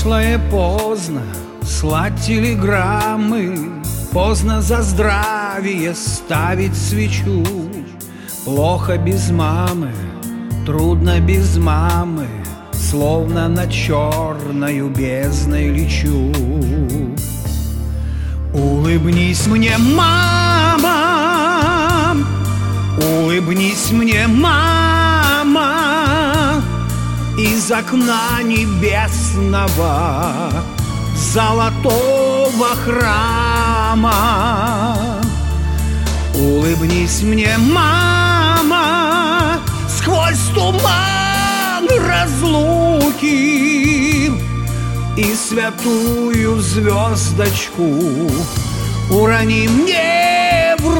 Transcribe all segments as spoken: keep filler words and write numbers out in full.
Прошлое поздно, слать телеграммы, поздно за здравие ставить свечу. Плохо без мамы, трудно без мамы, словно над черною бездной лечу. Улыбнись мне, мама, улыбнись мне, мама, из окна небесного золотого храма. Улыбнись мне, мама, сквозь туман разлуки, и святую звездочку урони мне в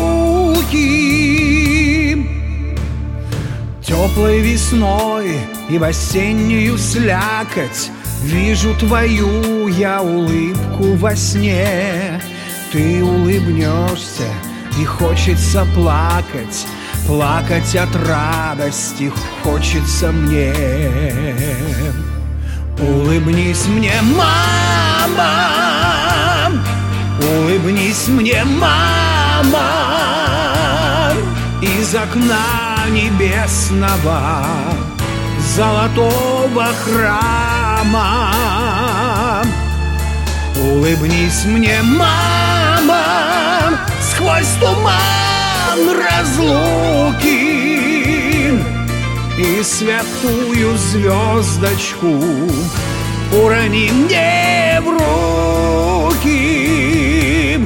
руки. Теплой весной и в осеннюю слякоть вижу твою я улыбку во сне. Ты улыбнешься, и хочется плакать, плакать от радости хочется мне. Улыбнись мне, мама, улыбнись мне, мама, из окна небесного золотого храма. Улыбнись мне, мама, сквозь туман разлуки, и святую звездочку урони мне в руки.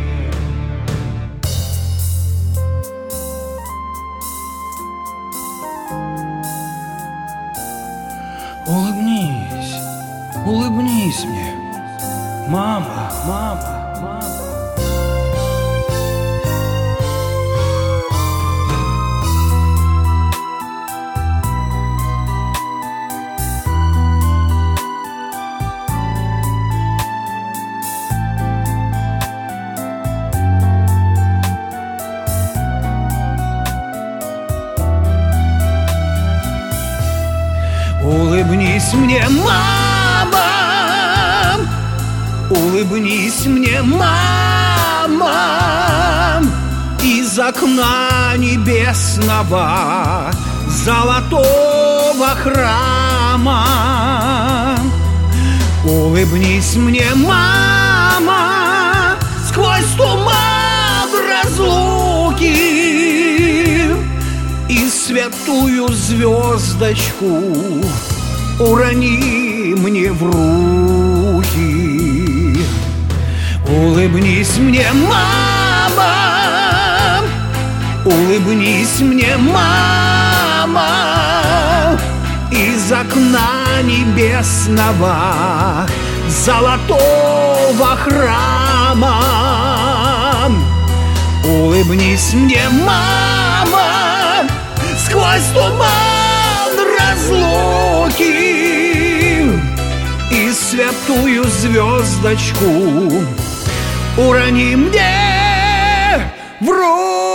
Улыбнись, улыбнись мне, мама, мама, мама. Улыбнись мне, мама, улыбнись мне, мама, из окна небесного золотого храма. Улыбнись мне, мама, сквозь туман разлуки, и святую звездочку урони мне в руки. Улыбнись мне, мама, улыбнись мне, мама, из окна небесного золотого храма. Улыбнись мне, мама, сквозь туман разлуки, и святую звездочку урони мне в руки.